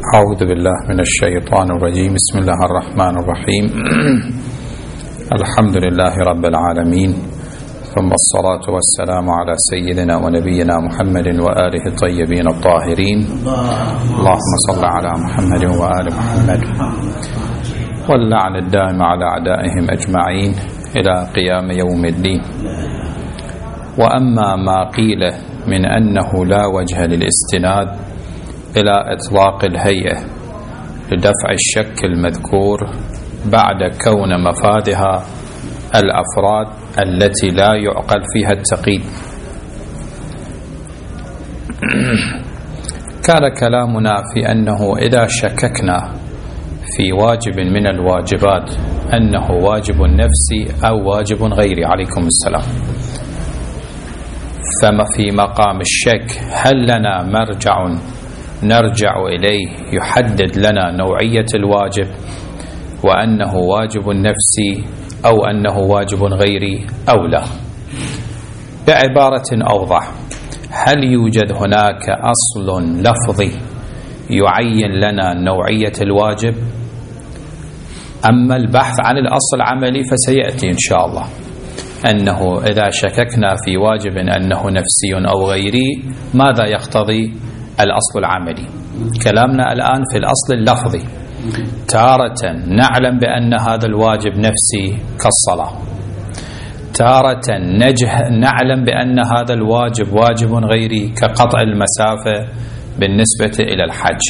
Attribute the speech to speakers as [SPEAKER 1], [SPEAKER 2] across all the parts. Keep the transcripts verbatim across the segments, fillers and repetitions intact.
[SPEAKER 1] أعوذ بالله من الشيطان الرجيم. بسم الله الرحمن الرحيم. الحمد لله رب العالمين، ثم الصلاة والسلام على سيدنا ونبينا محمد وآله الطيبين الطاهرين. اللهم صل على محمد وآل محمد، واللعن الدائم على أعدائهم أجمعين إلى قيام يوم الدين. وأما ما قيل من أنه لا وجه للاستناد إلى إطلاق الهيئة لدفع الشك المذكور بعد كون مفادها الأفراد التي لا يعقل فيها التقييد، كان كلامنا في أنه إذا شككنا في واجب من الواجبات أنه واجب نفسي أو واجب غيري، عليكم السلام، فما في مقام الشك هل لنا مرجع نرجع إليه يحدد لنا نوعية الواجب وأنه واجب نفسي أو أنه واجب غيري أو لا؟ بعبارة أوضح، هل يوجد هناك أصل لفظي يعين لنا نوعية الواجب؟ أما البحث عن الأصل العملي فسيأتي إن شاء الله، أنه إذا شككنا في واجب أنه نفسي أو غيري ماذا يقتضي الأصل العملي؟ كلامنا الآن في الأصل اللفظي. تارة نعلم بأن هذا الواجب نفسي كالصلاة، تارة نجه نعلم بأن هذا الواجب واجب غيري كقطع المسافة بالنسبة إلى الحج،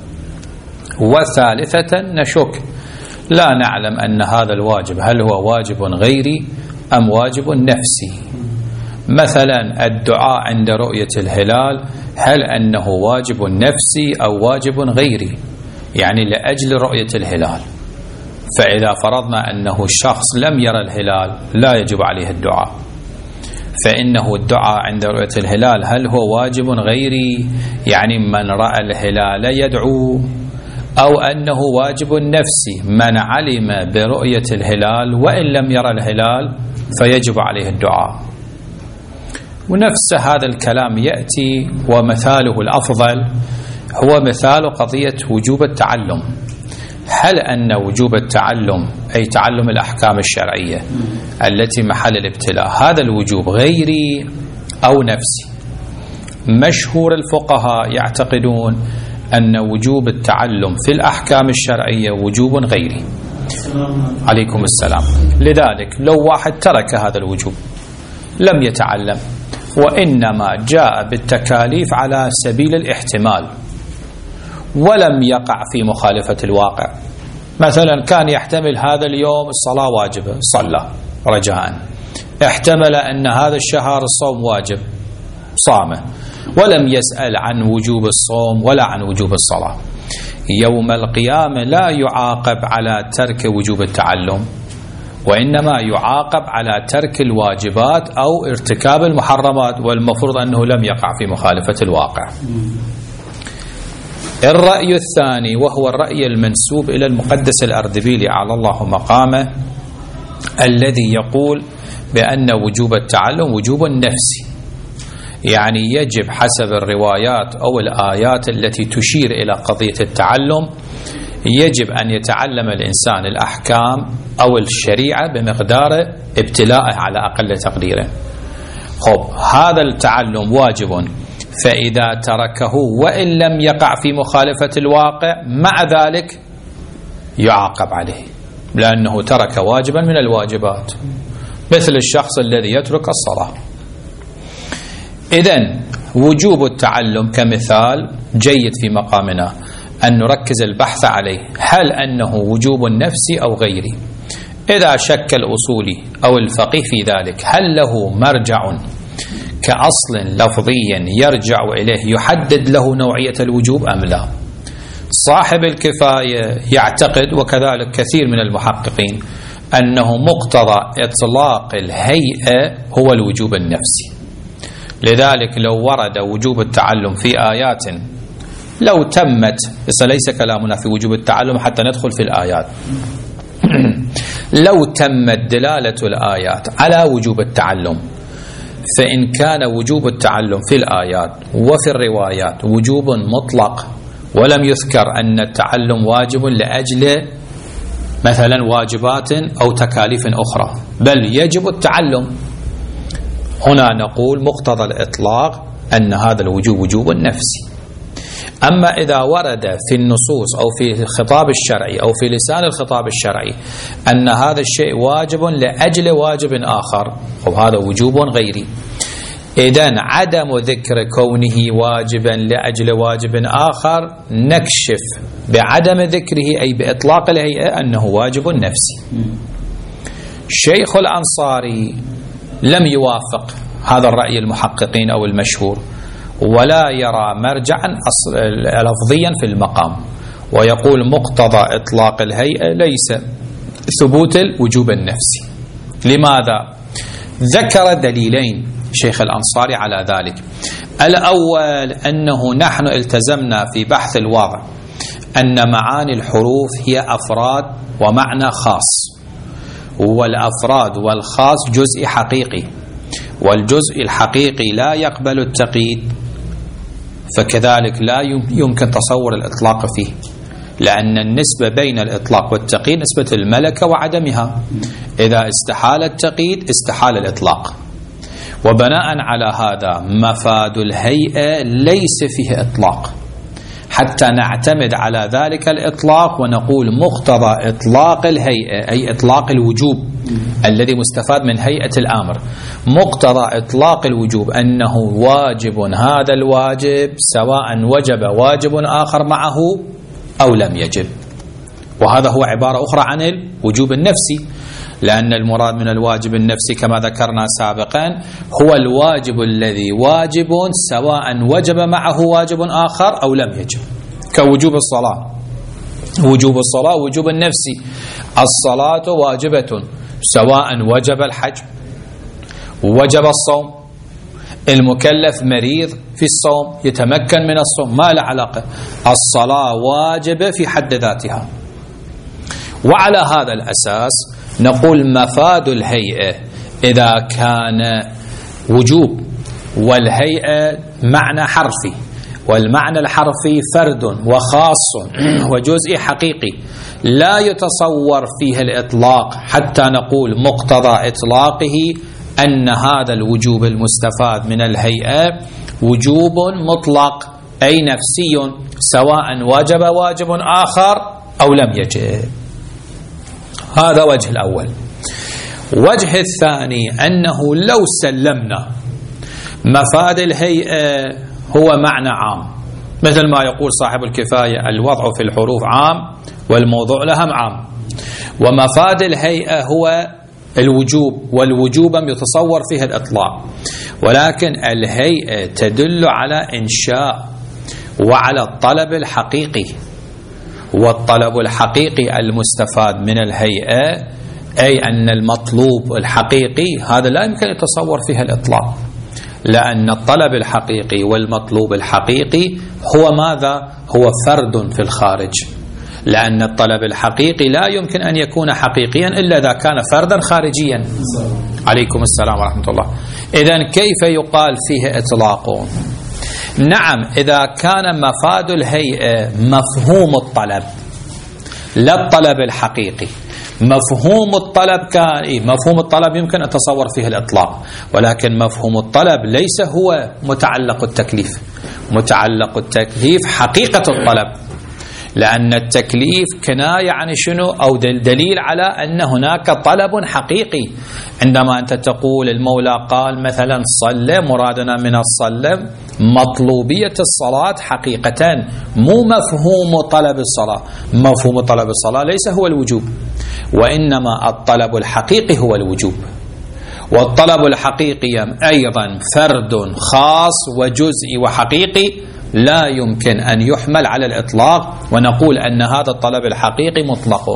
[SPEAKER 1] وثالثة نشك لا نعلم أن هذا الواجب هل هو واجب غيري أم واجب نفسي. مثلا الدعاء عند رؤية الهلال هل أنه واجب نفسي أو واجب غيري؟ يعني لأجل رؤية الهلال، فإذا فرضنا أنه الشخص لم يرى الهلال لا يجب عليه الدعاء، فإنه الدعاء عند رؤية الهلال هل هو واجب غيري؟ يعني من رأى الهلال يدعو، أو أنه واجب نفسي من علم برؤية الهلال وإن لم يرى الهلال فيجب عليه الدعاء. ونفس هذا الكلام يأتي ومثاله الأفضل هو مثال قضية وجوب التعلم. هل أن وجوب التعلم أي تعلم الأحكام الشرعية التي محل الابتلاء هذا الوجوب غيري أو نفسي؟ مشهور الفقهاء يعتقدون أن وجوب التعلم في الأحكام الشرعية وجوب غيري، عليكم السلام. لذلك لو واحد ترك هذا الوجوب لم يتعلم وإنما جاء بالتكاليف على سبيل الاحتمال ولم يقع في مخالفة الواقع، مثلا كان يحتمل هذا اليوم الصلاة واجبة صلى رجاء، احتمل أن هذا الشهر الصوم واجب صامه، ولم يسأل عن وجوب الصوم ولا عن وجوب الصلاة، يوم القيامة لا يعاقب على ترك وجوب التعلم، وإنما يعاقب على ترك الواجبات أو ارتكاب المحرمات، والمفروض أنه لم يقع في مخالفة الواقع. الرأي الثاني وهو الرأي المنسوب إلى المقدس الأردبيلي أعلى الله مقامه، الذي يقول بأن وجوب التعلم وجوب نفسي، يعني يجب حسب الروايات أو الآيات التي تشير إلى قضية التعلم يجب أن يتعلم الإنسان الأحكام أو الشريعة بمقدار ابتلاءه على أقل تقديره. خب هذا التعلم واجب، فإذا تركه وإن لم يقع في مخالفة الواقع مع ذلك يعاقب عليه لأنه ترك واجبا من الواجبات، مثل الشخص الذي يترك الصلاة. إذن وجوب التعلم كمثال جيد في مقامنا أن نركز البحث عليه، هل أنه وجوب نفسي أو غيري؟ إذا شك الأصولي أو الفقيه في ذلك هل له مرجع كأصل لفظي يرجع إليه يحدد له نوعية الوجوب أم لا؟ صاحب الكفاية يعتقد وكذلك كثير من المحققين أنه مقتضى إطلاق الهيئة هو الوجوب النفسي. لذلك لو ورد وجوب التعلم في آيات لو تمت، ليس كلامنا في وجوب التعلم حتى ندخل في الآيات، لو تمت دلالة الآيات على وجوب التعلم فإن كان وجوب التعلم في الآيات وفي الروايات وجوب مطلق ولم يذكر أن التعلم واجب لأجل مثلا واجبات أو تكاليف أخرى، بل يجب التعلم. هنا نقول مقتضى الإطلاق أن هذا الوجوب وجوب نفسي. أما إذا ورد في النصوص أو في الخطاب الشرعي أو في لسان الخطاب الشرعي أن هذا الشيء واجب لأجل واجب آخر، أو هذا وجوب غيري، إذن عدم ذكر كونه واجبا لأجل واجب آخر نكشف بعدم ذكره أي بإطلاق الهيئة أنه واجب نفسي. الشيخ الأنصاري لم يوافق هذا الرأي المحققين أو المشهور، ولا يرى مرجعا لفظيا في المقام، ويقول مقتضى إطلاق الهيئة ليس ثبوت الوجوب النفسي. لماذا؟ ذكر دليلين شيخ الأنصاري على ذلك. الأول أنه نحن التزمنا في بحث الوضع أن معاني الحروف هي أفراد ومعنى خاص، والأفراد والخاص جزء حقيقي، والجزء الحقيقي لا يقبل التقييد، فكذلك لا يمكن تصور الإطلاق فيه، لأن النسبة بين الإطلاق والتقييد نسبة الملكة وعدمها، إذا استحال التقييد استحال الإطلاق. وبناء على هذا مفاد الهيئة ليس فيه إطلاق، حتى نعتمد على ذلك الإطلاق ونقول مقتضى إطلاق الهيئة أي إطلاق الوجوب الذي مستفاد من هيئة الأمر، مقتضى إطلاق الوجوب أنه واجب هذا الواجب سواء وجب واجب آخر معه أو لم يجب. وهذا هو عبارة أخرى عن الوجوب النفسي، لأن المراد من الواجب النفسي كما ذكرنا سابقا هو الواجب الذي واجب سواء وجب معه واجب آخر أو لم يجب، كوجوب الصلاة. وجوب الصلاة وجوب النفسي، الصلاة واجبة سواء وجب الحج وجب الصوم، المكلف مريض في الصوم يتمكن من الصوم ما له علاقة، الصلاة واجبة في حد ذاتها. وعلى هذا الأساس نقول مفاد الهيئة إذا كان وجوب والهيئة معنى حرفي، والمعنى الحرفي فرد وخاص وجزء حقيقي لا يتصور فيه الإطلاق، حتى نقول مقتضى إطلاقه أن هذا الوجوب المستفاد من الهيئة وجوب مطلق أي نفسي سواء وجب واجب آخر أو لم يجب. هذا وجه الأول. وجه الثاني أنه لو سلمنا مفاد الهيئة هو معنى عام، مثل ما يقول صاحب الكفاية الوضع في الحروف عام والموضوع لهم عام، ومفاد الهيئة هو الوجوب، والوجوب يتصور فيه الإطلاق، ولكن الهيئة تدل على إنشاء وعلى الطلب الحقيقي، والطلب الحقيقي المستفاد من الهيئة أي أن المطلوب الحقيقي هذا لا يمكن يتصور فيه الإطلاق، لأن الطلب الحقيقي والمطلوب الحقيقي هو ماذا؟ هو فرد في الخارج، لأن الطلب الحقيقي لا يمكن أن يكون حقيقيا إلا إذا كان فردا خارجيا. عليكم السلام ورحمة الله. إذن كيف يقال فيه إطلاق؟ نعم، إذا كان مفاد الهيئة مفهوم الطلب لا الطلب الحقيقي، مفهوم الطلب كان إيه؟ مفهوم الطلب يمكن أن تصور فيه الإطلاق، ولكن مفهوم الطلب ليس هو متعلق التكليف. متعلق التكليف حقيقة الطلب، لأن التكليف كناية عن شنو؟ أو دليل على أن هناك طلب حقيقي. عندما أنت تقول المولى قال مثلا صلى، مرادنا من الصلاة مطلوبية الصلاة حقيقة، مو مفهوم طلب الصلاة. مفهوم طلب الصلاة ليس هو الوجوب، وإنما الطلب الحقيقي هو الوجوب. والطلب الحقيقي أيضا فرد خاص وجزئي وحقيقي لا يمكن أن يحمل على الإطلاق، ونقول أن هذا الطلب الحقيقي مطلق.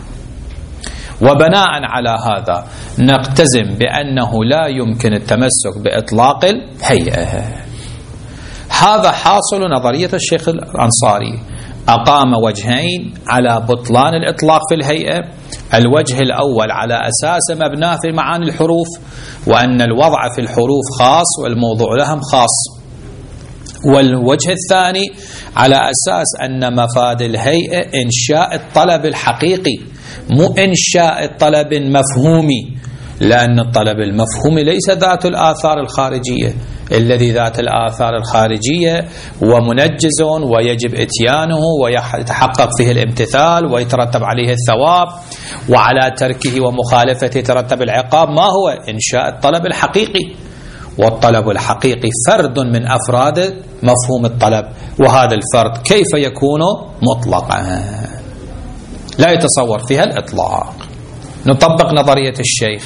[SPEAKER 1] وبناء على هذا نقتزم بأنه لا يمكن التمسك بإطلاق الهيئة. هذا حاصل نظرية الشيخ الأنصاري، أقام وجهين على بطلان الإطلاق في الهيئة. الوجه الأول على أساس مبناه في معاني الحروف، وأن الوضع في الحروف خاص والموضوع لهم خاص. والوجه الثاني على أساس أن مفاد الهيئة إنشاء الطلب الحقيقي مو إنشاء الطلب المفهومي، لأن الطلب المفهومي ليس ذات الآثار الخارجية، الذي ذات الآثار الخارجية ومنجز ويجب إتيانه ويتحقق فيه الامتثال ويترتب عليه الثواب، وعلى تركه ومخالفته يترتب العقاب. ما هو إنشاء الطلب الحقيقي، والطلب الحقيقي فرد من أفراد مفهوم الطلب، وهذا الفرد كيف يكون مطلقا؟ لا يتصور فيها الإطلاق. نطبق نظرية الشيخ.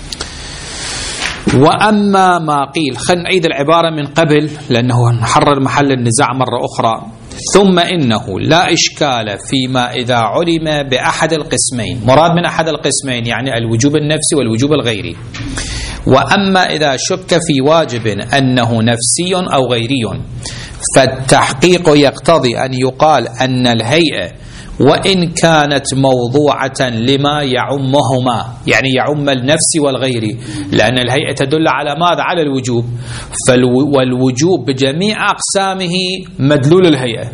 [SPEAKER 1] وأما ما قيل، خلينا نعيد العبارة من قبل لأنه نحرر محل النزاع مرة أخرى. ثم إنه لا إشكال فيما إذا علم بأحد القسمين، مراد من أحد القسمين يعني الوجوب النفسي والوجوب الغيري. وأما إذا شك في واجب أنه نفسي أو غيري، فالتحقيق يقتضي أن يقال أن الهيئة وإن كانت موضوعة لما يعمهما، يعني يعم النفس والغير، لأن الهيئة تدل على ماذا؟ على الوجوب، والوجوب بجميع أقسامه مدلول الهيئة،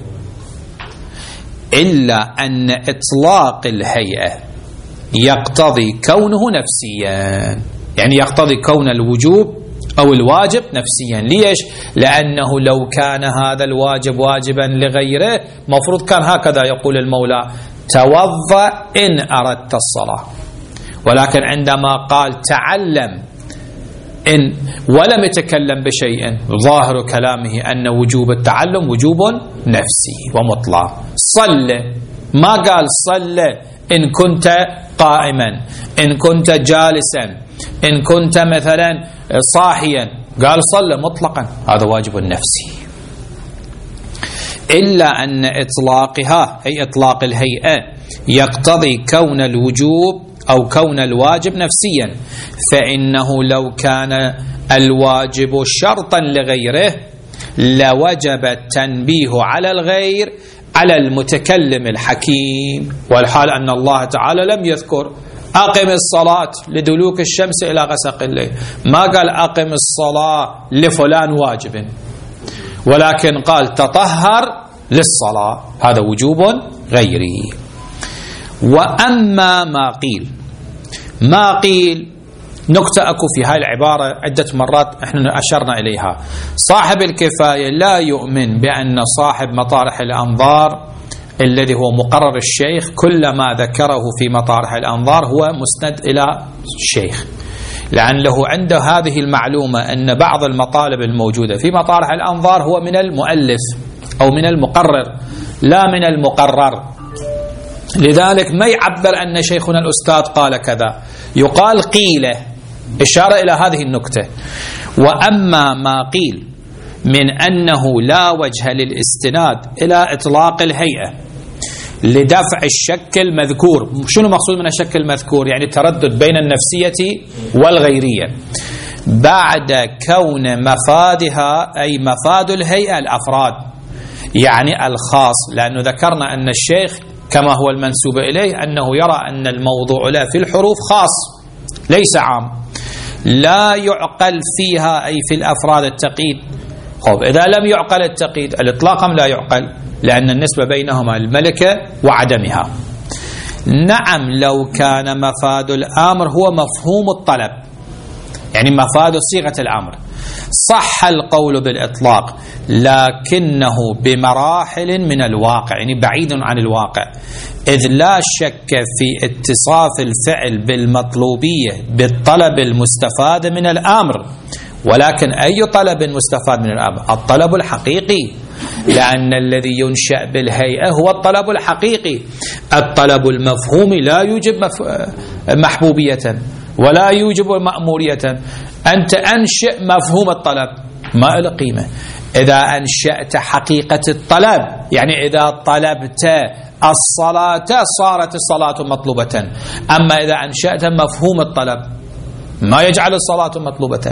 [SPEAKER 1] إلا أن إطلاق الهيئة يقتضي كونه نفسيا، يعني يقتضي كون الوجوب أو الواجب نفسيا. ليش؟ لأنه لو كان هذا الواجب واجبا لغيره مفروض كان هكذا يقول المولى: توضأ إن أردت الصلاة، ولكن عندما قال تعلم إن ولم يتكلم بشيء ظاهر كلامه أن وجوب التعلم وجوب نفسي ومطلق. صل، ما قال صل إن كنت قائما، إن كنت جالسا، إن كنت مثلا صاحيا، قال صل مطلقا، هذا واجب نفسي. إلا أن إطلاقها أي إطلاق الهيئة يقتضي كون الوجوب أو كون الواجب نفسيا، فإنه لو كان الواجب شرطا لغيره لوجب التنبيه على الغير على المتكلم الحكيم، والحال أن الله تعالى لم يذكر أقم الصلاة لدلوك الشمس إلى غسق الليل، ما قال أقم الصلاة لفلان واجب، ولكن قال تطهر للصلاة، هذا وجوب غيري. وأما ما قيل، ما قيل نقطة أكو في هاي العبارة عدة مرات احنا أشرنا إليها. صاحب الكفاية لا يؤمن بأن صاحب مطارح الأنظار الذي هو مقرر الشيخ كل ما ذكره في مطارح الأنظار هو مسند إلى الشيخ، لأنه عنده هذه المعلومة أن بعض المطالب الموجودة في مطارح الأنظار هو من المؤلف أو من المقرر لا من المقرر، لذلك ما يعبر أن شيخنا الأستاذ قال كذا، يقال قيل، إشارة إلى هذه النكتة. وأما ما قيل من أنه لا وجه للاستناد إلى إطلاق الهيئة لدفع الشك المذكور، شنو مقصود من الشك المذكور؟ يعني تردد بين النفسية والغيرية بعد كون مفادها أي مفاد الهيئة الأفراد، يعني الخاص، لأنه ذكرنا أن الشيخ كما هو المنسوب إليه أنه يرى أن الموضوع له في الحروف خاص ليس عام، لا يعقل فيها أي في الأفراد التقييد. خب إذا لم يعقل التقييد الإطلاق لا يعقل، لأن النسبة بينهما الملكة وعدمها. نعم لو كان مفاد الأمر هو مفهوم الطلب، يعني مفاد صيغة الأمر، صح القول بالإطلاق، لكنه بمراحل من الواقع، يعني بعيد عن الواقع، إذ لا شك في اتصاف الفعل بالمطلوبية بالطلب المستفاد من الأمر. ولكن أي طلب مستفاد من الأمر؟ الطلب الحقيقي، لأن الذي ينشأ بالهيئة هو الطلب الحقيقي. الطلب المفهومي لا يوجب محبوبية ولا يوجب مأمورية، أنت أنشئ مفهوم الطلب ما له قيمة. إذا أنشأت حقيقة الطلب، يعني إذا طلبت الصلاة صارت الصلاة مطلوبة، أما إذا أنشأت مفهوم الطلب ما يجعل الصلاة مطلوبة.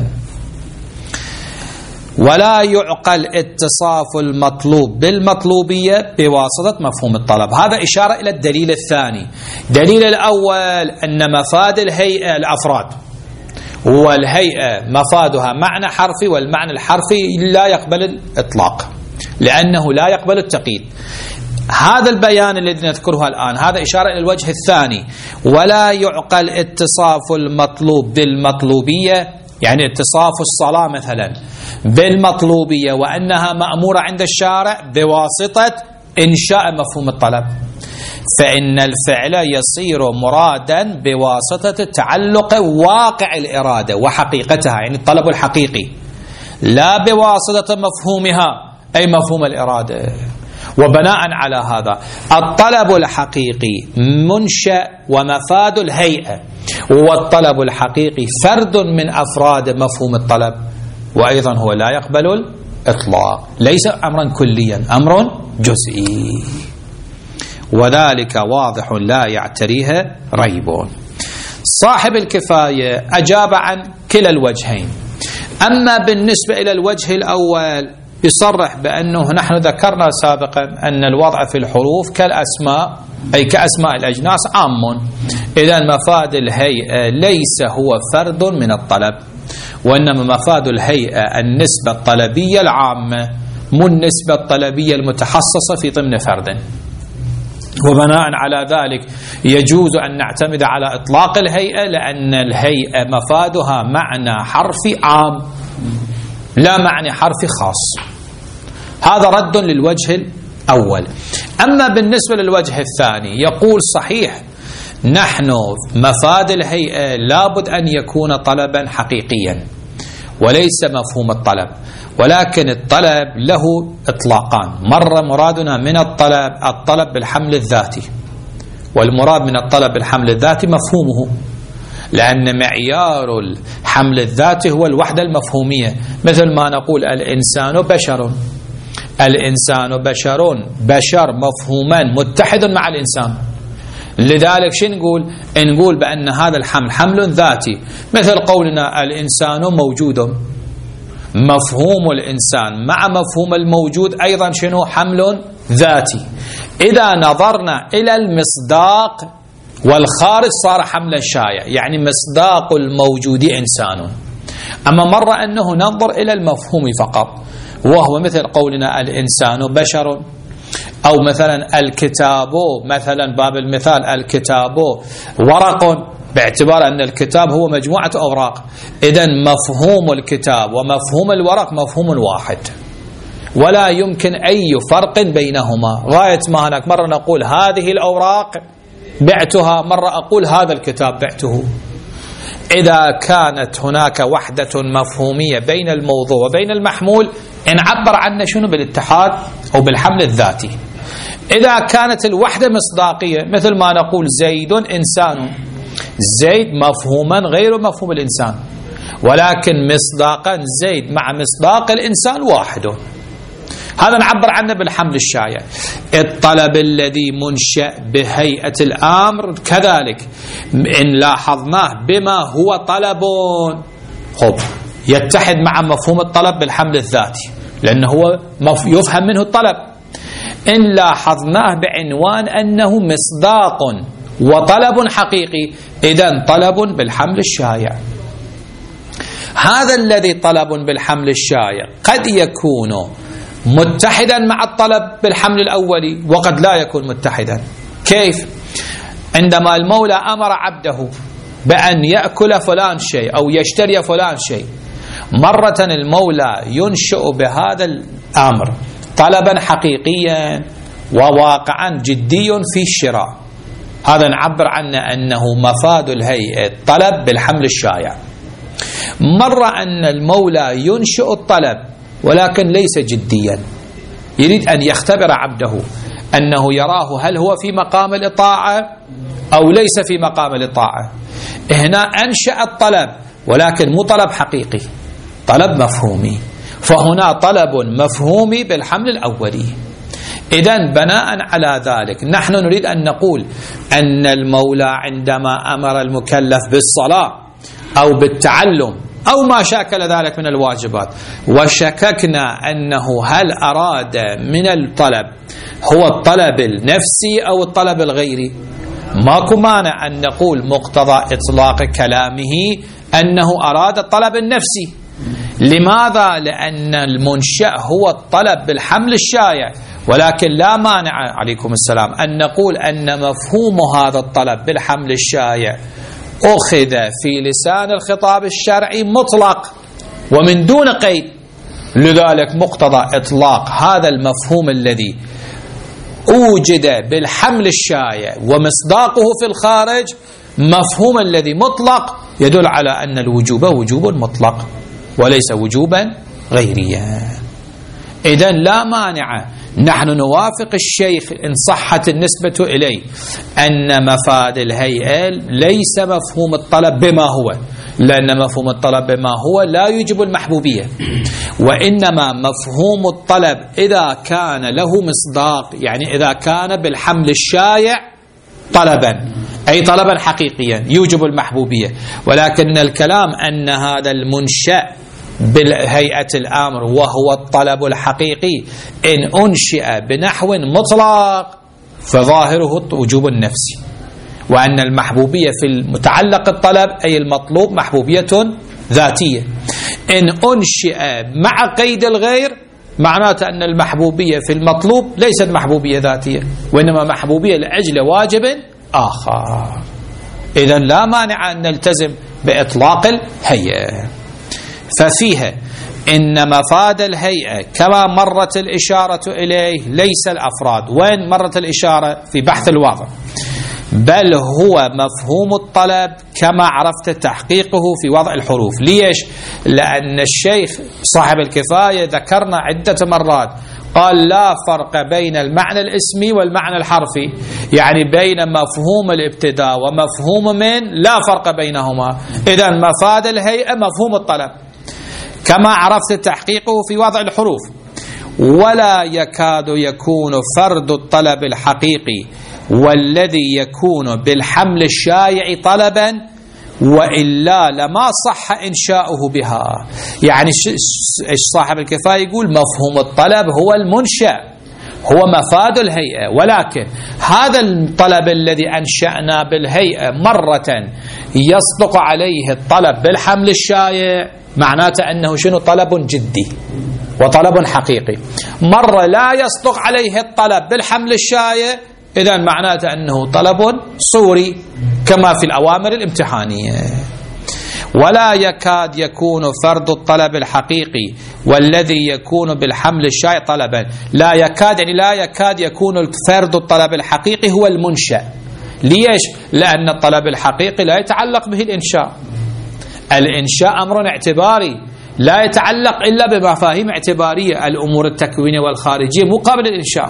[SPEAKER 1] ولا يعقل اتصاف المطلوب بالمطلوبية بواسطة مفهوم الطلب. هذا إشارة إلى الدليل الثاني. دليل الأول أن مفاد الهيئة الأفراد، والهيئة مفادها معنى حرفي، والمعنى الحرفي لا يقبل الإطلاق. لأنه لا يقبل التقييد. هذا البيان الذي نذكره الآن هذا إشارة إلى الوجه الثاني. ولا يعقل اتصاف المطلوب بالمطلوبية، يعني اتصاف الصلاة مثلا بالمطلوبية وأنها مأمورة عند الشارع بواسطة إنشاء مفهوم الطلب، فإن الفعل يصير مرادا بواسطة تعلق واقع الإرادة وحقيقتها، يعني الطلب الحقيقي، لا بواسطة مفهومها أي مفهوم الإرادة. وبناء على هذا الطلب الحقيقي منشأ ومفاد الهيئة، والطلب الحقيقي فرد من أفراد مفهوم الطلب، وأيضا هو لا يقبل الإطلاق، ليس أمرا كليا، أمر جزئي، وذلك واضح لا يعتريه ريب. صاحب الكفاية أجاب عن كلا الوجهين. أما بالنسبة إلى الوجه الأول يصرح بأنه نحن ذكرنا سابقا أن الوضع في الحروف كالأسماء أي كأسماء الأجناس عام، إذا مفاد الهيئة ليس هو فرد من الطلب، وإنما مفاد الهيئة النسبة الطلبية العامة، مو النسبة الطلبية المتحصصة في ضمن فرد. وبناء على ذلك يجوز أن نعتمد على إطلاق الهيئة، لأن الهيئة مفادها معنى حرفي عام لا معنى حرفي خاص. هذا رد للوجه الأول. أما بالنسبة للوجه الثاني يقول صحيح نحن مفاد الهيئة لابد أن يكون طلبا حقيقيا وليس مفهوم الطلب، ولكن الطلب له إطلاقان. مرة مرادنا من الطلب الطلب بالحمل الذاتي، والمراد من الطلب بالحمل الذاتي مفهومه، لأن معيار الحمل الذاتي هو الوحدة المفهومية، مثل ما نقول الإنسان بشر، الإنسان بشر، بشر مفهوما متحد مع الإنسان. لذلك شو نقول؟ نقول بأن هذا الحمل حمل ذاتي، مثل قولنا الإنسان موجود، مفهوم الإنسان مع مفهوم الموجود أيضا شنو؟ حمل ذاتي. إذا نظرنا إلى المصداق والخارج صار حملا شائع، يعني مصداق الموجود إنسان. أما مرة أنه ننظر إلى المفهوم فقط، وهو مثل قولنا الإنسان بشر، أو مثلا الكتاب، مثلا باب المثال الكتاب ورق، باعتبار أن الكتاب هو مجموعة أوراق، إذن مفهوم الكتاب ومفهوم الورق مفهوم واحد ولا يمكن أي فرق بينهما. غاية ما هناك مرة نقول هذه الأوراق بعتها، مرة أقول هذا الكتاب بعته. إذا كانت هناك وحدة مفهومية بين الموضوع وبين المحمول نعبر عنه شنو؟ بالاتحاد أو بالحمل الذاتي. إذا كانت الوحدة مصداقية مثل ما نقول زيد إنسان، زيد مفهوما غير مفهوم الإنسان، ولكن مصداقا زيد مع مصداق الإنسان واحد، هذا نعبر عنه بالحمل الشائع. الطلب الذي منشأ بهيئة الأمر كذلك إن لاحظناه بما هو طلب خب يتحد مع مفهوم الطلب بالحمل الذاتي، لأنه هو يفهم منه الطلب. إن لاحظناه بعنوان أنه مصداق وطلب حقيقي، إذن طلب بالحمل الشائع. هذا الذي طلب بالحمل الشائع قد يكون متحدا مع الطلب بالحمل الأولي وقد لا يكون متحدا. كيف؟ عندما المولى أمر عبده بأن يأكل فلان شيء أو يشتري فلان شيء، مرة المولى ينشئ بهذا الأمر طلبا حقيقيا وواقعا جدي في الشراء، هذا نعبر عنه أنه مفاد الهيئة طلب بالحمل الشائع. مرة أن المولى ينشئ الطلب ولكن ليس جديا، يريد أن يختبر عبده أنه يراه هل هو في مقام الإطاعة أو ليس في مقام الإطاعة. هنا أنشأ الطلب ولكن مو طلب حقيقي، طلب مفهومي، فهنا طلب مفهومي بالحمل الأولي. إذن بناء على ذلك نحن نريد أن نقول أن المولى عندما أمر المكلف بالصلاة أو بالتعلم أو ما شاكل ذلك من الواجبات، وشككنا أنه هل أراد من الطلب هو الطلب النفسي أو الطلب الغيري، ماكو مانع أن نقول مقتضى إطلاق كلامه أنه أراد الطلب النفسي. لماذا؟ لأن المنشأ هو الطلب بالحمل الشائع، ولكن لا مانع عليكم السلام أن نقول أن مفهوم هذا الطلب بالحمل الشائع أخذ في لسان الخطاب الشرعي مطلق ومن دون قيد. لذلك مقتضى إطلاق هذا المفهوم الذي أوجد بالحمل الشائع ومصداقه في الخارج، مفهوم الذي مطلق يدل على أن الوجوب وجوب مطلق وليس وجوبا غيريا. إذن لا مانع، نحن نوافق الشيخ إن صحت النسبة إليه أن مفاد الهيئة ليس مفهوم الطلب بما هو، لأن مفهوم الطلب بما هو لا يوجب المحبوبية، وإنما مفهوم الطلب إذا كان له مصداق، يعني إذا كان بالحمل الشائع طلبا أي طلبا حقيقيا يوجب المحبوبية. ولكن الكلام أن هذا المنشأ بالهيئة الأمر وهو الطلب الحقيقي إن أنشئ بنحو مطلق فظاهره وجوب النفسي، وأن المحبوبية في المتعلق الطلب أي المطلوب محبوبية ذاتية. إن أنشئ مع قيد الغير معناته أن المحبوبية في المطلوب ليست محبوبية ذاتية، وإنما محبوبية لأجل واجب آخر. إذن لا مانع أن نلتزم بإطلاق الهيئة. ففيها إن مفاد الهيئة كما مرت الإشارة إليه ليس الأفراد. وين مرت الإشارة؟ في بحث الواضح. بل هو مفهوم الطلب كما عرفت تحقيقه في وضع الحروف. ليش؟ لأن الشيخ صاحب الكفاية ذكرنا عدة مرات قال لا فرق بين المعنى الاسمي والمعنى الحرفي، يعني بين مفهوم الابتداء ومفهوم من لا فرق بينهما. إذن مفاد الهيئة مفهوم الطلب كما عرفت تحقيقه في وضع الحروف. ولا يكاد يكون فرد الطلب الحقيقي والذي يكون بالحمل الشائع طلبا وإلا لما صح إنشاؤه بها. يعني صاحب الكفاية يقول مفهوم الطلب هو المنشأ، هو مفاد الهيئة، ولكن هذا الطلب الذي أنشأنا بالهيئة مرة يصدق عليه الطلب بالحمل الشائع، معناته أنه شنو؟ طلب جدي وطلب حقيقي. مرة لا يصدق عليه الطلب بالحمل الشائع، إذن معناته أنه طلب صوري كما في الأوامر الامتحانية. ولا يكاد يكون فرد الطلب الحقيقي والذي يكون بالحمل الشائع طلبا. لا يكاد يعني لا يكاد يكون فرد الطلب الحقيقي هو المنشأ. ليش؟ لأن الطلب الحقيقي لا يتعلق به الإنشاء. الإنشاء أمر اعتباري لا يتعلق إلا بمفاهيم اعتبارية، الأمور التكوينية والخارجية مو قابل للإنشاء.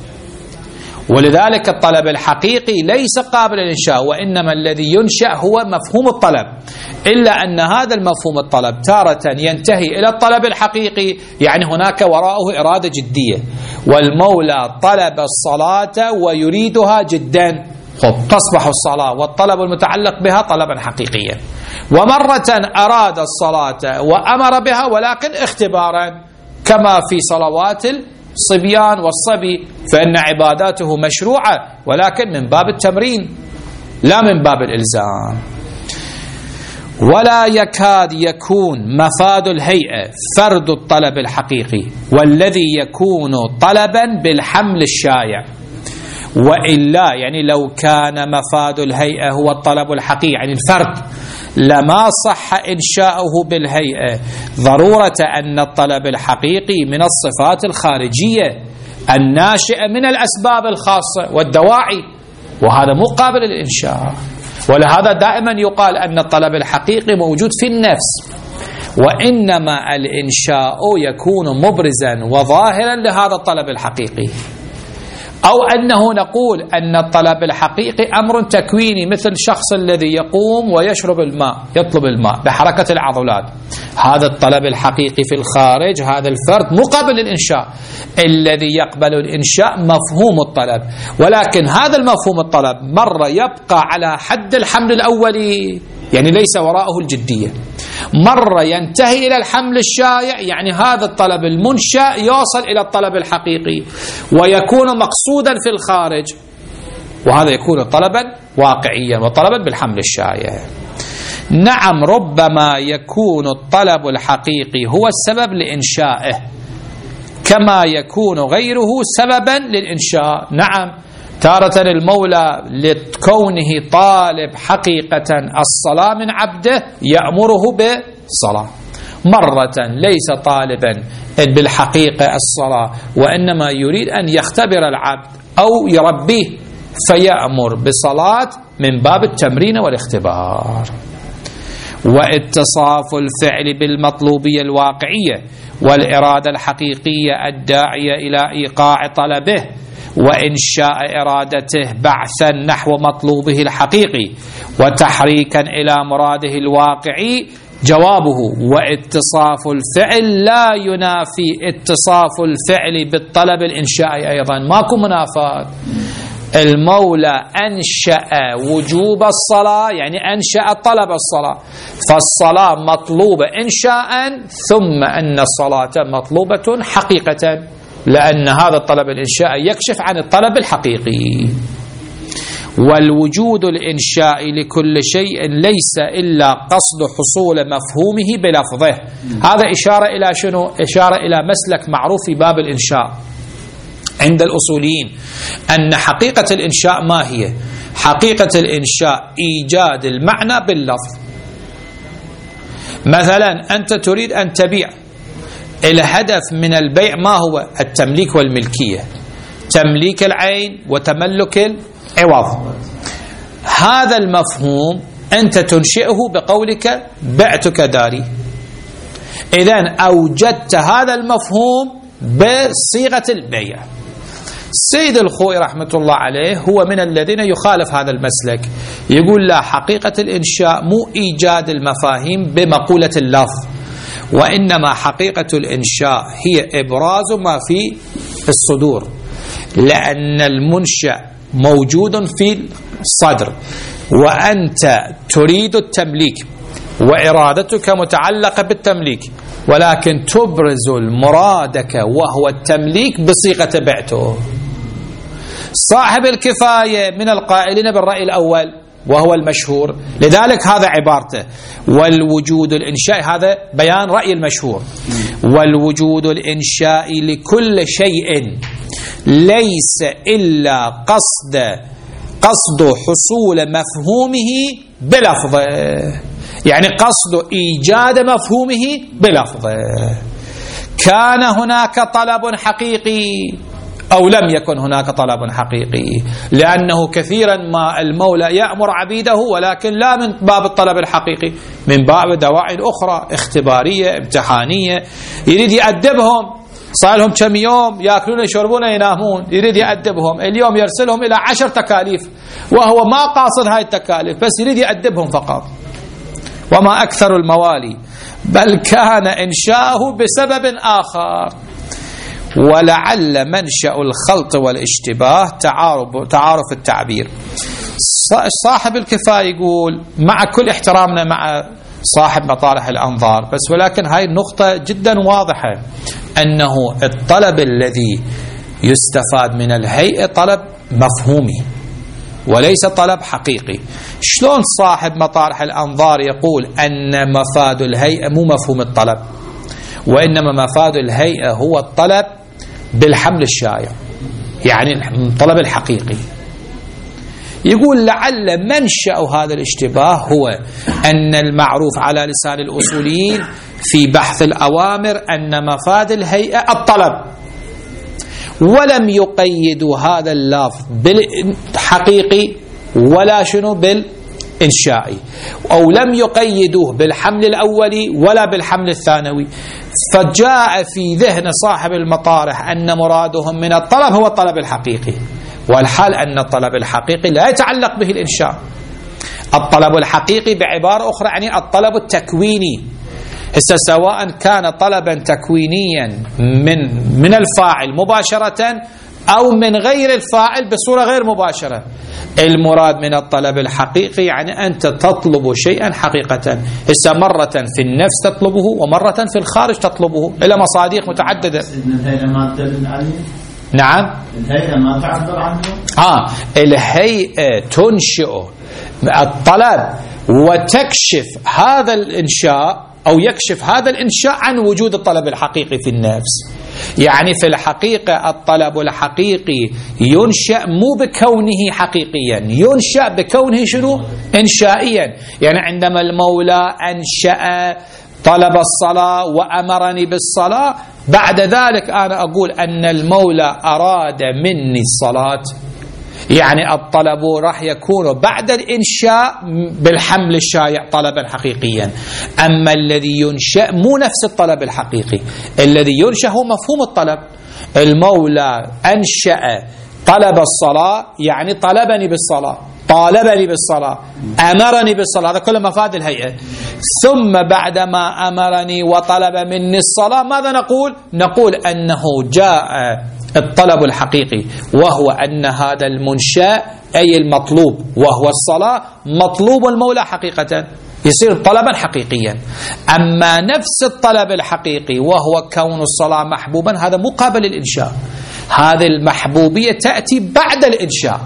[SPEAKER 1] ولذلك الطلب الحقيقي ليس قابل للإنشاء، وإنما الذي ينشأ هو مفهوم الطلب. إلا أن هذا المفهوم الطلب تارة ينتهي إلى الطلب الحقيقي، يعني هناك وراءه إرادة جدية. والمولى طلب الصلاة ويريدها جدا، تصبح الصلاة والطلب المتعلق بها طلبا حقيقيا. ومرة أراد الصلاة وأمر بها ولكن اختبارا، كما في صلوات الصبيان والصبي، فإن عباداته مشروعة ولكن من باب التمرين لا من باب الإلزام. ولا يكاد يكون مفاد الهيئة فرد الطلب الحقيقي والذي يكون طلبا بالحمل الشائع، وإلا يعني لو كان مفاد الهيئة هو الطلب الحقيقي يعني الفرد لما صح إنشاؤه بالهيئة، ضرورة أن الطلب الحقيقي من الصفات الخارجية الناشئة من الأسباب الخاصة والدواعي، وهذا مو قابل للإنشاء. ولهذا دائما يقال أن الطلب الحقيقي موجود في النفس، وإنما الإنشاء يكون مبرزا وظاهرا لهذا الطلب الحقيقي. أو أنه نقول أن الطلب الحقيقي أمر تكويني، مثل الشخص الذي يقوم ويشرب الماء، يطلب الماء بحركة العضلات، هذا الطلب الحقيقي في الخارج، هذا الفرد مقابل للإنشاء. الذي يقبل الإنشاء مفهوم الطلب، ولكن هذا المفهوم الطلب مرة يبقى على حد الحمل الأولي، يعني ليس وراءه الجدية. مرة ينتهي إلى الحمل الشائع، يعني هذا الطلب المنشأ يوصل إلى الطلب الحقيقي ويكون مقصودا في الخارج، وهذا يكون طلبا واقعيا وطلبا بالحمل الشائع. نعم ربما يكون الطلب الحقيقي هو السبب لإنشائه كما يكون غيره سببا للإنشاء. نعم تارة المولى لكونه طالب حقيقة الصلاة من عبده يأمره بالصلاة، مرة ليس طالبا بالحقيقة الصلاة وإنما يريد أن يختبر العبد أو يربيه فيأمر بصلاة من باب التمرين والاختبار. واتصاف الفعل بالمطلوبية الواقعية والإرادة الحقيقية الداعية إلى إيقاع طلبه وإنشاء إرادته بعثا نحو مطلوبه الحقيقي وتحريكا إلى مراده الواقعي. جوابه واتصاف الفعل لا ينافي اتصاف الفعل بالطلب الإنشائي أيضا، ماكو منافاة. المولى أنشأ وجوب الصلاة يعني أنشأ طلب الصلاة، فالصلاة مطلوبة إنشاء ثم أن الصلاة مطلوبة حقيقة، لأن هذا الطلب الإنشائي يكشف عن الطلب الحقيقي. والوجود الإنشائي لكل شيء ليس إلا قصد حصول مفهومه بلفظه. هذا إشارة إلى شنو؟ إشارة إلى مسلك معروف في باب الإنشاء عند الأصوليين، أن حقيقة الإنشاء ما هي؟ حقيقة الإنشاء إيجاد المعنى باللفظ. مثلا أنت تريد أن تبيع، الهدف من البيع ما هو؟ التمليك والملكية، تمليك العين وتملك العوض. هذا المفهوم أنت تنشئه بقولك بعتك داري. إذن أوجدت هذا المفهوم بصيغة البيع. سيد الخوئي رحمة الله عليه هو من الذين يخالف هذا المسلك، يقول لا، حقيقة الإنشاء مو إيجاد المفاهيم بمقولة اللفظ، وإنما حقيقة الإنشاء هي إبراز ما في الصدور، لأن المنشأ موجود في الصدر وأنت تريد التمليك وإرادتك متعلقة بالتمليك، ولكن تبرز مرادك وهو التمليك بصيغة بعته. صاحب الكفاية من القائلين بالرأي الأول وهو المشهور، لذلك هذا عبارته. والوجود الإنشائي هذا بيان رأي المشهور. والوجود الإنشائي لكل شيء ليس إلا قصد قصد حصول مفهومه بلفظه، يعني قصد إيجاد مفهومه بلفظه. كان هناك طلب حقيقي أو لم يكن هناك طلب حقيقي، لأنه كثيرا ما المولى يأمر عبيده ولكن لا من باب الطلب الحقيقي، من باب دواعي أخرى اختبارية امتحانية، يريد يأدبهم، صار لهم كم يوم يأكلون يشربون ينامون، يريد يأدبهم، اليوم يرسلهم إلى عشر تكاليف وهو ما قاصد هاي التكاليف، بس يريد يأدبهم فقط. وما أكثر الموالي، بل كان إنشاؤه بسبب آخر. ولعل منشأ الخلط والاشتباه تعارف, تعارف التعبير. صاحب الكفاية يقول مع كل احترامنا مع صاحب مطالح الأنظار، بس ولكن هاي النقطة جدا واضحة، أنه الطلب الذي يستفاد من الهيئة طلب مفهومي وليس طلب حقيقي. شلون صاحب مطالح الأنظار يقول أن مفاد الهيئة مو مفهوم الطلب، وإنما مفاد الهيئة هو الطلب بالحمل الشائع، يعني الطلب الحقيقي. يقول لعل منشأ هذا الاشتباه هو أن المعروف على لسان الأصوليين في بحث الأوامر أن مفاد الهيئة الطلب، ولم يقيدوا هذا اللفظ بالحقيقي ولا شنو بالإنشائي، أو لم يقيدوه بالحمل الأولي ولا بالحمل الثانوي. فجاء في ذهن صاحب المطارح أن مرادهم من الطلب هو الطلب الحقيقي، والحال أن الطلب الحقيقي لا يتعلق به الإنشاء. الطلب الحقيقي بعبارة أخرى يعني الطلب التكويني. هسه سواء كان طلبا تكوينيا من من الفاعل مباشرة أو من غير الفاعل بصورة غير مباشرة، المراد من الطلب الحقيقي يعني أنت تطلب شيئا حقيقة. هسه مرة في النفس تطلبه ومرة في الخارج تطلبه، إلى مصادق متعددة. نعم،
[SPEAKER 2] الهيئة ما تعبر عنه.
[SPEAKER 1] آه الهيئة تنشئ الطلب وتكشف هذا الإنشاء أو يكشف هذا الإنشاء عن وجود الطلب الحقيقي في النفس. يعني في الحقيقة الطلب الحقيقي ينشأ مو بكونه حقيقيا، ينشأ بكونه شنو؟ إنشائيا. يعني عندما المولى أنشأ طلب الصلاة وأمرني بالصلاة، بعد ذلك أنا أقول أن المولى أراد مني الصلاة، يعني الطلب راح يكون بعد الإنشاء بالحمل الشائع طلبا حقيقيا. أما الذي ينشأ مو نفس الطلب الحقيقي، الذي ينشأ هو مفهوم الطلب. المولى أنشأ طلب الصلاة يعني طلبني بالصلاة، طالبني بالصلاة، أمرني بالصلاة، هذا كله مفاد الهيئة. ثم بعدما أمرني وطلب مني الصلاة ماذا نقول؟ نقول أنه جاء الطلب الحقيقي، وهو أن هذا المنشأ أي المطلوب وهو الصلاة مطلوب المولى حقيقة، يصير طلبا حقيقيا. أما نفس الطلب الحقيقي وهو كون الصلاة محبوبا هذا مو قابل للإنشاء. هذه المحبوبية تأتي بعد الإنشاء،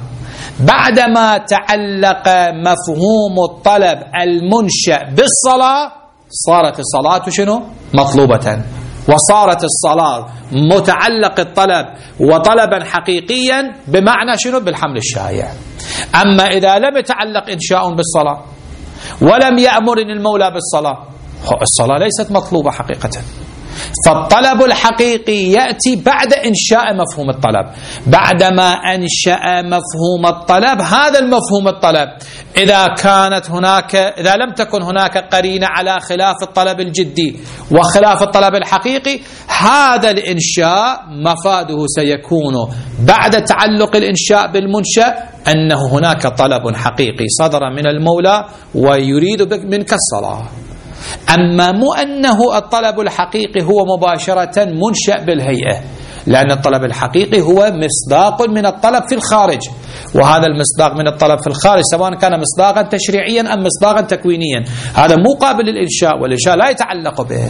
[SPEAKER 1] بعدما تعلق مفهوم الطلب المنشأ بالصلاة صارت الصلاة شنو؟ مطلوبة، وصارت الصلاة متعلق الطلب وطلبا حقيقيا بمعنى شنو؟ بالحمل الشائع. أما إذا لم يتعلق إنشاء بالصلاة ولم يأمرني المولى بالصلاة، الصلاة ليست مطلوبة حقيقة. فالطلب الحقيقي يأتي بعد إنشاء مفهوم الطلب. بعدما أنشأ مفهوم الطلب، هذا المفهوم الطلب إذا كانت هناك إذا لم تكن هناك قرينة على خلاف الطلب الجدي وخلاف الطلب الحقيقي، هذا الإنشاء مفاده سيكون بعد تعلق الإنشاء بالمنشأ أنه هناك طلب حقيقي صدر من المولى ويريد منك الصلاة. أما مو أنه الطلب الحقيقي هو مباشرة منشأ بالهيئة، لأن الطلب الحقيقي هو مصداق من الطلب في الخارج، وهذا المصداق من الطلب في الخارج سواء كان مصداقا تشريعيا أم مصداقا تكوينيا هذا مو قابل للإنشاء، والإنشاء لا يتعلق به.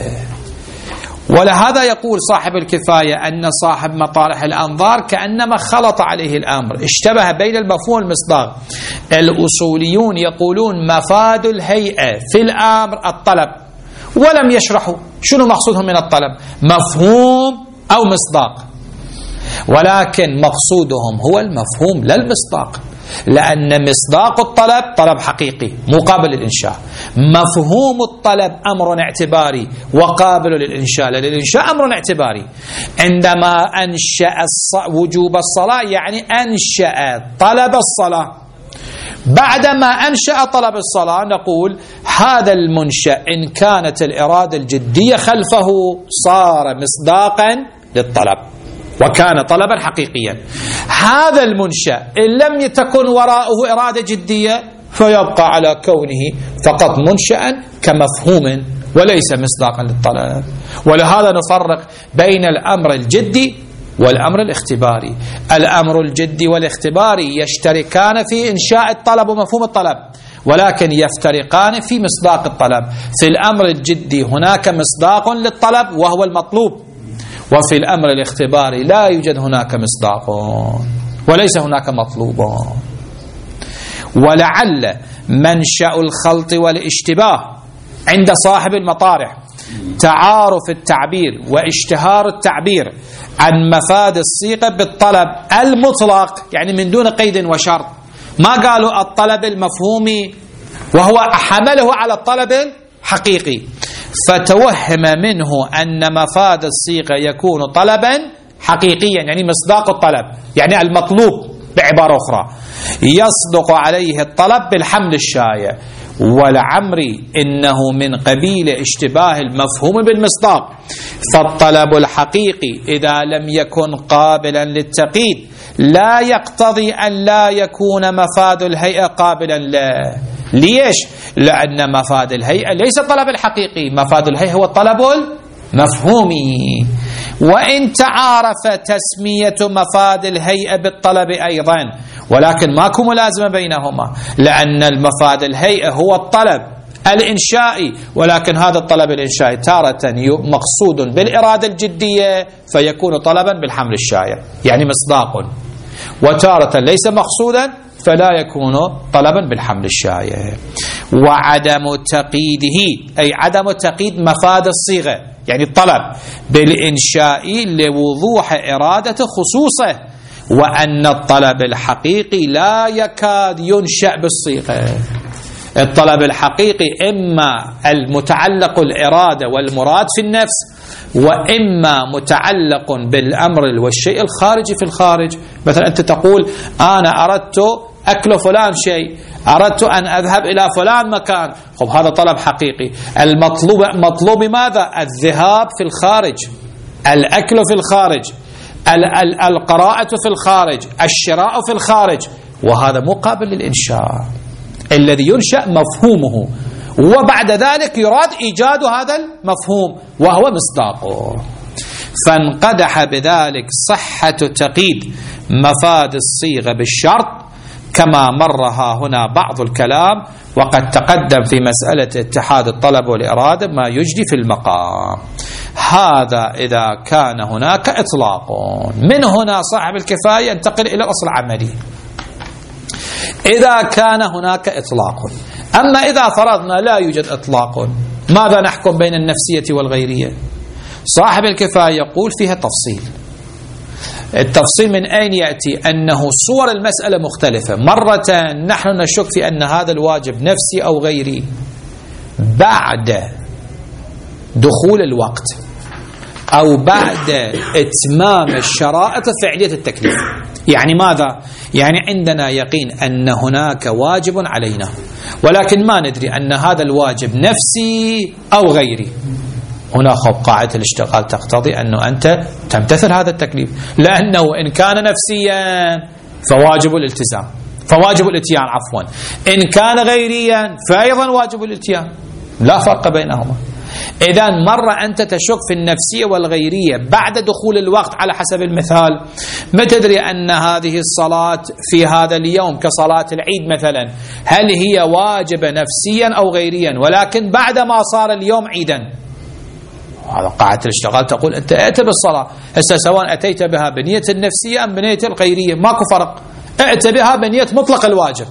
[SPEAKER 1] ولهذا يقول صاحب الكفاية أن صاحب مطارح الأنظار كأنما خلط عليه الأمر، اشتبه بين المفهوم والمصداق. الأصوليون يقولون مفاد الهيئة في الأمر الطلب، ولم يشرحوا شنو مقصودهم من الطلب، مفهوم أو مصداق، ولكن مقصودهم هو المفهوم لا المصداق، لأن مصداق الطلب طلب حقيقي مقابل للإنشاء، مفهوم الطلب أمر اعتباري وقابل للإنشاء، للإنشاء أمر اعتباري. عندما أنشأ وجوب الصلاة يعني أنشأ طلب الصلاة، بعدما أنشأ طلب الصلاة نقول هذا المنشأ إن كانت الإرادة الجدية خلفه صار مصداقا للطلب وكان طلبا حقيقيا. هذا المنشأ إن لم تكن وراءه إرادة جدية فيبقى على كونه فقط منشأ كمفهوم وليس مصداقا للطلب. ولهذا نفرق بين الأمر الجدي والأمر الاختباري. الأمر الجدي والاختباري يشتركان في إنشاء الطلب ومفهوم الطلب، ولكن يفترقان في مصداق الطلب. في الأمر الجدي هناك مصداق للطلب وهو المطلوب، وفي الأمر الاختباري لا يوجد هناك مصداق وليس هناك مطلوب. ولعل منشأ الخلط والاشتباه عند صاحب المطارح تعارف التعبير واشتهار التعبير عن مفاد الصيغة بالطلب المطلق، يعني من دون قيد وشرط، ما قالوا الطلب المفهومي وهو حمله على الطلب الحقيقي، فتوهم منه أن مفاد الصيغة يكون طلبا حقيقيا يعني مصداق الطلب، يعني المطلوب بعبارة أخرى يصدق عليه الطلب بالحمل الشائع. ولعمري إنه من قبيل اشتباه المفهوم بالمصداق، فالطلب الحقيقي إذا لم يكن قابلا للتقييد لا يقتضي أن لا يكون مفاد الهيئة قابلا له. ليش؟ لأن مفاد الهيئة ليس الطلب الحقيقي، مفاد الهيئة هو الطلب المفهومي. وإن تعارف تسمية مفاد الهيئة بالطلب أيضا، ولكن ماكو ملازمة بينهما، لأن المفاد الهيئة هو الطلب الإنشائي، ولكن هذا الطلب الإنشائي تارة مقصود بالإرادة الجدية فيكون طلبا بالحمل الشائع يعني مصداق، وتارة ليس مقصودا فلا يكون طلبا بالحمل الشايع. وعدم تقييده أي عدم تقييد مفاد الصيغة، يعني الطلب بالإنشاء لوضوح إرادة خصوصه، وأن الطلب الحقيقي لا يكاد ينشأ بالصيغة. الطلب الحقيقي إما المتعلق الإرادة والمراد في النفس، وإما متعلق بالأمر والشيء الخارجي في الخارج. مثلا أنت تقول أنا أردت أكل فلان شيء، أردت أن أذهب إلى فلان مكان، خب هذا طلب حقيقي. المطلوب مطلوب ماذا؟ الذهاب في الخارج، الأكل في الخارج، القراءة في الخارج، الشراء في الخارج، وهذا مقابل للإنشاء الذي ينشأ مفهومه، وبعد ذلك يراد إيجاد هذا المفهوم وهو مصداقه. فانقدح بذلك صحة تقييد مفاد الصيغة بالشرط، كما مرها هنا بعض الكلام، وقد تقدم في مسألة اتحاد الطلب والإرادة ما يجدي في المقام. هذا إذا كان هناك إطلاق. من هنا صاحب الكفاية ينتقل إلى الأصل العملي. إذا كان هناك إطلاق، أما إذا فرضنا لا يوجد إطلاق، ماذا نحكم بين النفسية والغيرية؟ صاحب الكفاية يقول فيها تفصيل. التفصيل من أين يأتي؟ أنه صور المسألة مختلفة. مرة نحن نشك في أن هذا الواجب نفسي أو غيري بعد دخول الوقت أو بعد إتمام الشرائط فعلية التكليف. يعني ماذا؟ يعني عندنا يقين أن هناك واجب علينا، ولكن ما ندري أن هذا الواجب نفسي أو غيري. هنا خب قاعدة الاشتغال تقتضي أنه أنت تمتثل هذا التكليف، لأنه إن كان نفسيا فواجب الالتزام، فواجب الاتيان عفوا، إن كان غيريا فأيضا واجب الاتيان، لا فرق بينهما. إذن مرة أنت تشك في النفسية والغيرية بعد دخول الوقت على حسب المثال. ما تدري أن هذه الصلاة في هذا اليوم كصلاة العيد مثلا هل هي واجبة نفسيا أو غيريا، ولكن بعد ما صار اليوم عيدا. هذا قاعدة الاشتغال تقول أنت ائت بالصلاة، هسه سواء أتيت بها بنية النفسية أم بنية الغيرية ماكو فرق، ائت بها بنية مطلق الواجب.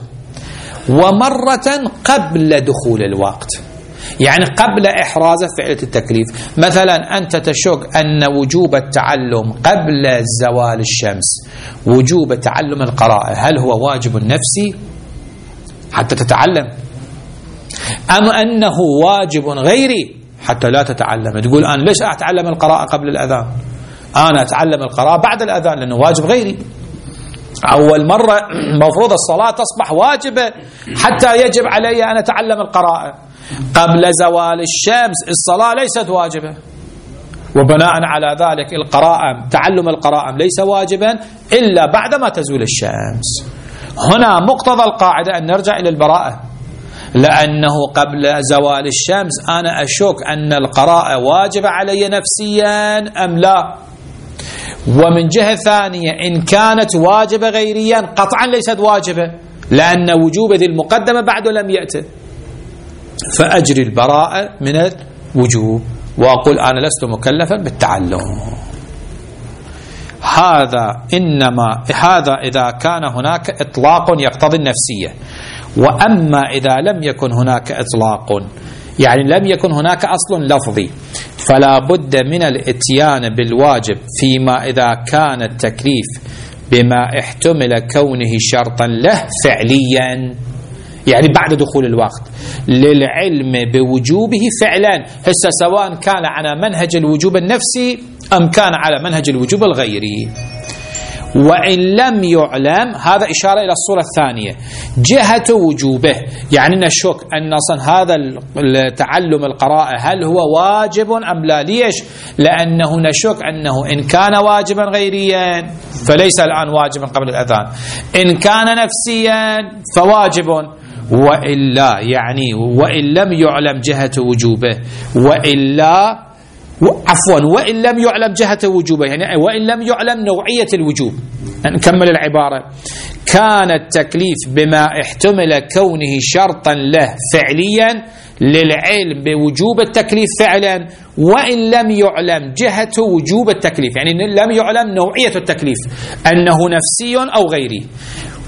[SPEAKER 1] ومرة قبل دخول الوقت، يعني قبل إحراز فعلة التكليف. مثلا أنت تشك أن وجوب التعلم قبل زوال الشمس، وجوب تعلم القراءة، هل هو واجب نفسي حتى تتعلم، أم أنه واجب غيري حتى لا تتعلم؟ تقول أنا ليش أتعلم القراءة قبل الأذان؟ أنا أتعلم القراءة بعد الأذان لأنه واجب غيري. أول مرة مفروض الصلاة تصبح واجبة حتى يجب علي أن أتعلم القراءة. قبل زوال الشمس الصلاة ليست واجبة، وبناء على ذلك القراءة تعلم القراءة ليس واجبا إلا بعدما تزول الشمس. هنا مقتضى القاعدة أن نرجع إلى البراءة، لأنه قبل زوال الشمس أنا أشك أن القراءة واجبة علي نفسيا أم لا. ومن جهة ثانية إن كانت واجبة غيريا قطعا ليست واجبة، لأن وجوب ذي المقدمة بعد لم يأتي، فأجري البراءة من الوجوب وأقول أنا لست مكلفا بالتعلم. هذا إنما هذا إذا كان هناك إطلاق يقتضي النفسية. وأما إذا لم يكن هناك إطلاق، يعني لم يكن هناك أصل لفظي، فلا بد من الاتيان بالواجب فيما إذا كان التكليف بما احتمل كونه شرطا له فعليا، يعني بعد دخول الوقت للعلم بوجوبه فعلا، هسه سواء كان على منهج الوجوب النفسي أم كان على منهج الوجوب الغيري. وإن لم يعلم، هذا إشارة إلى الصورة الثانية، جهة وجوبه، يعني نشك أن أصلا هذا تعلم القراءة هل هو واجب أم لا. ليش؟ لأنه نشك أنه إن كان واجبا غيريا فليس الآن واجبا قبل الأذان، إن كان نفسيا فواجب، وإلا يعني وإن لم يعلم جهة وجوبه، وإلا عفوا وإن لم يعلم جهة وجوبه، يعني وإن لم يعلم نوعية الوجوب. نكمل العبارة: كان التكليف بما احتمل كونه شرطا له فعليا للعلم بوجوب التكليف فعلا، وإن لم يعلم جهة وجوب التكليف، يعني لم يعلم نوعية التكليف أنه نفسي أو غيري.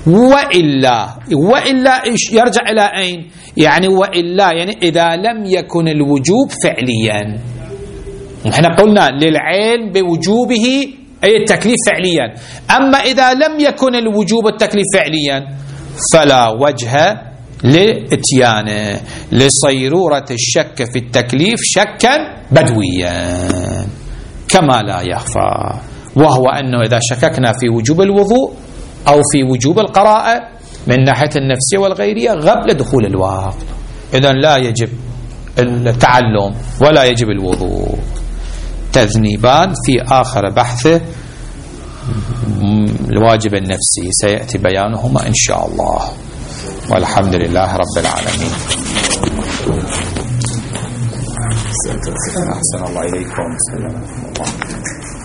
[SPEAKER 1] وإلا وإلا يرجع إلى أين؟ يعني وإلا يعني إذا لم يكن الوجوب فعليا. نحن قلنا للعلم بوجوبه أي التكليف فعليا، أما إذا لم يكن الوجوب التكليف فعليا فلا وجه لإتيانه لصيرورة الشك في التكليف شكا بدويا كما لا يخفى، وهو أنه إذا شككنا في وجوب الوضوء أو في وجوب القراءة من ناحية النفسية والغيرية قبل دخول الوقت، إذن لا يجب التعلم ولا يجب الوضوء. تذنيبان في آخر بحث الواجب النفسي سيأتي بيانهما إن شاء الله، والحمد لله رب العالمين. أحسن الله إليكم.